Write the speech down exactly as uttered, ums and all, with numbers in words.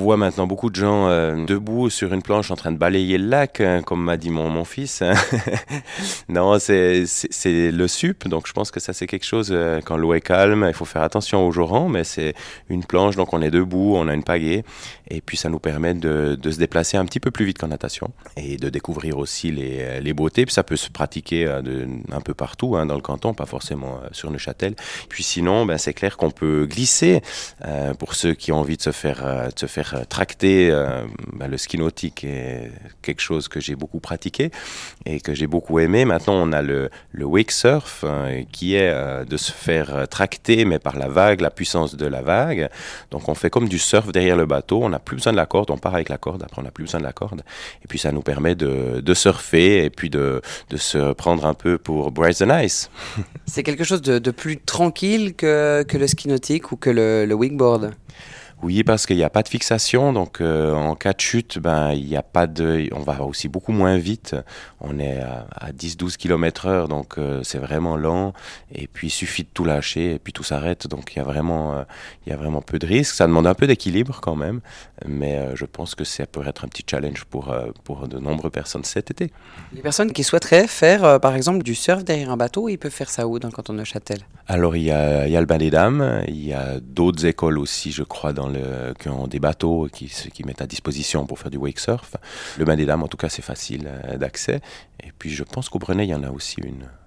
voit maintenant beaucoup de gens euh, debout sur une planche en train de balayer le lac, hein, comme m'a dit mon, mon fils. Non, c'est, c'est, c'est le S U P, donc je pense que ça c'est quelque chose, euh, quand l'eau est calme, il faut faire attention aux jourans, mais c'est une planche, donc on est debout, on a une pagaie, et puis ça nous permet de, de se déplacer un petit peu plus vite qu'en natation, et de découvrir aussi les, les beautés, puis ça peut se pratiquer euh, de, un peu partout hein, dans le canton, pas forcément euh, sur Neuchâtel. Puis sinon, ben, c'est clair qu'on peut glisser, euh, pour ceux qui ont envie de se faire, euh, de se faire euh, tracter, euh, ben, le ski nautique est quelque chose que j'ai beaucoup pratiqué et que j'ai beaucoup aimé. Maintenant, on a le, le wake surf euh, qui est euh, de se faire euh, tracter, mais par la vague, la puissance de la vague. Donc, on fait comme du surf derrière le bateau. On n'a plus besoin de la corde. On part avec la corde. Après, on n'a plus besoin de la corde. Et puis, ça nous permet de, de surfer et puis de, de se prendre un peu pour Bryce the Nice. C'est quelque chose de, de plus tranquille que, que le ski nautique ou que le, le wakeboard. Oui, parce qu'il n'y a pas de fixation, donc euh, en cas de chute, ben il n'y a pas de, on va aussi beaucoup moins vite. On est à, à dix douze kilomètres heure, donc euh, c'est vraiment lent. Et puis il suffit de tout lâcher et puis tout s'arrête. Donc il y a vraiment, euh, il y a vraiment peu de risques. Ça demande un peu d'équilibre quand même, mais euh, je pense que ça peut être un petit challenge pour euh, pour de nombreuses personnes cet été. Les personnes qui souhaiteraient faire, euh, par exemple, du surf derrière un bateau, ils peuvent faire ça où dans le canton de Neuchâtel? Alors il y a, il y a le bain des dames, il y a d'autres écoles aussi, je crois, dans le, qui ont des bateaux qui, se- qui mettent à disposition pour faire du wake surf. Le bain des dames, en tout cas, c'est facile euh, d'accès. Et puis je pense qu'au Brenay, il y en a aussi une.